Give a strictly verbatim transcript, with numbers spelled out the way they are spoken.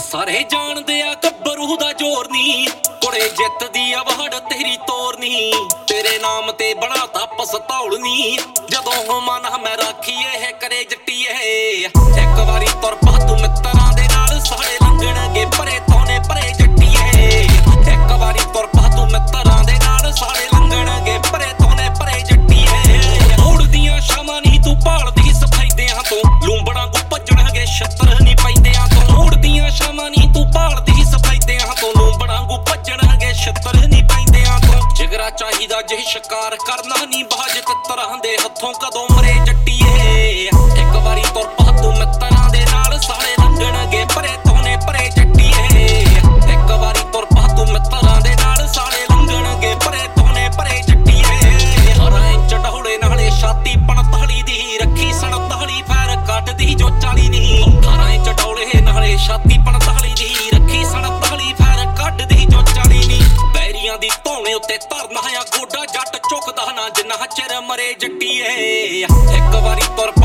ਸਾਰੇ ਜਾਣਦੇ ਆ ਗੱਭਰੂ ਦਾ ਜ਼ੋਰ ਨੀ, ਕੁੜੇ ਜਿੱਤ ਦੀ ਆਵਾੜ ਤੇਰੀ ਤੋਰ ਨੀ। ਤੇਰੇ ਨਾਮ ਤੇ ਬਣਾ ਤਾ ਪਸਤੌਲ ਨੀ, ਜਦੋਂ ਹੋਵਾਂ ਨਾ ਮੈਂ ਰਾਖੀ ਇਹ ਕਰੇ ਜੱਟੀਏ। ਇੱਕ ਵਾਰੀ ਤੁਰ ਪਾ ਤੂੰ ਮਿੱਤਰਾਂ ਦੇ ਨਾਲ, ਸਾਰੇ ਲੰਘਣਗੇ ਪਰੇ ਤੋਨੇ ਪਰੇ ਜੱਟੀਏ। ਇੱਕ ਵਾਰੀ ਤੁਰ ਪਾ ਤੂੰ ਮਿੱਤਰਾਂ ਦੇ ਨਾਲ, ਸਾਰੇ ਲੰਘਣਗੇ ਪਰੇ ਤੋਨੇ ਪਰੇ ਜੱਟੀਏ। ਉੜਦੀਆਂ ਸ਼ਾਮਾਂ ਨੀ ਤੂੰ ਭਾਲਦੀ ਸਫੈਦਿਆਂ ਤੋਂ, ਲੂੰਬੜਾਂ ਕੋ ਭੱਜਣਗੇ ਛੱਤਰ ਨੀ ਪੈਂਦਿਆਂ ਤੋਂ। ਉੜਦੀਆਂ ਸ਼ਾਮਾਂ ਨੀ ਤੂੰ ਭਾਲਦੀ ਸਫੈਦਿਆਂ ਤੋਂ, ਲੂੰਬੜਾਂ ਕੋ ਭੱਜਣਗੇ ਛੱਤਰ ਨੀ ਪੈਂਦਿਆਂ ਤੋਂ। ਜਿਗਰਾ ਚਾਹੀਦਾ ਜੇ ਸ਼ਿਕਾਰ ਕਰਨਾ ਨੀ, ਬਾਜ ਤਿੱਤਰਾਂ ਦੇ ਹੱਥੋਂ ਕਦੋਂ ਮਰੇ ਜੱਟੀਏ। ਇੱਕ ਵਾਰੀ ਤੁਰ ਪਾ ਤੂੰ ਮਿੱਤਰਾਂ ਦੇ ਨਾਲ, ਸਾਰੇ ਲੰਘਣਗੇ ਪਰੇ ਤੋਨੇ ਪਰੇ ਜੱਟੀਏ। ਇੱਕ ਵਾਰੀ ਤੁਰ ਪਾ ਤੂੰ ਮਿੱਤਰਾਂ ਦੇ ਨਾਲ, ਸਾਰੇ ਲੰਘਣਗੇ ਪਰੇ ਤੋਨੇ ਪਰੇ ਜੱਟੀਏ। ਅਠਾਰਾਂ ਇੰਚ ਢੌਲੇ ਨਾਲੇ ਛਾਤੀ ਪੰਤਾਲੀ ਦੀ, ਰੱਖੀ ਸੰਤਾਲੀ ਫੈਰ ਕੱਢਦੀ ਜੋ ਚਾਲੀ ਨੀ। ਅਠਾਰਾਂ ਇੰਚ ਢੌਲੇ ਨਾਲੇ ਛਾਤੀ ਪੰਤਾਲੀ ਦੀ, ਰੱਖੀ ਸੰਤਾਲੀ ਫੈਰ ਕੱਢਦੀ ਜੋ ਚਾਲੀ ਨੀ। ਬੈਰੀਆਂ ਦੀ ਧੌਣੇ ਉੱਤੇ ਧਰਨਾ ਆ ਗੋਡਾ, ਜੱਟ ਝੁਕਦਾ ਨਾ ਜਿੰਨਾ ਚਿਰ ਮਰੇ ਜੱਟੀਏ। ਇੱਕ ਵਾਰੀ ਤੁਰ